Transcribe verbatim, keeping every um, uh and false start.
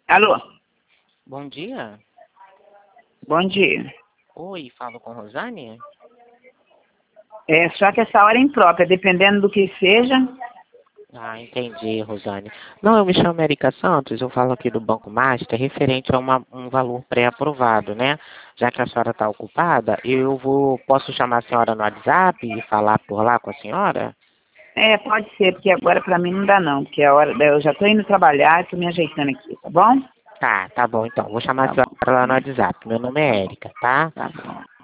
Alô? Bom dia. Bom dia. Oi, falo com Rosane? É, só que essa hora é imprópria, dependendo do que seja. Ah, entendi, Rosane. Não, eu me chamo Erika Santos, eu falo aqui do Banco Master, referente a uma, um valor pré-aprovado, né? Já que a senhora está ocupada, eu vou, posso chamar a senhora no WhatsApp e falar por lá com a senhora? É, pode ser, porque agora pra mim não dá não, porque a hora, eu já tô indo trabalhar, tô me ajeitando aqui, tá bom? Tá, tá bom então. Vou chamar Tá a senhora bom, lá no WhatsApp. Meu nome tá é bom, Erika, tá? tá bom.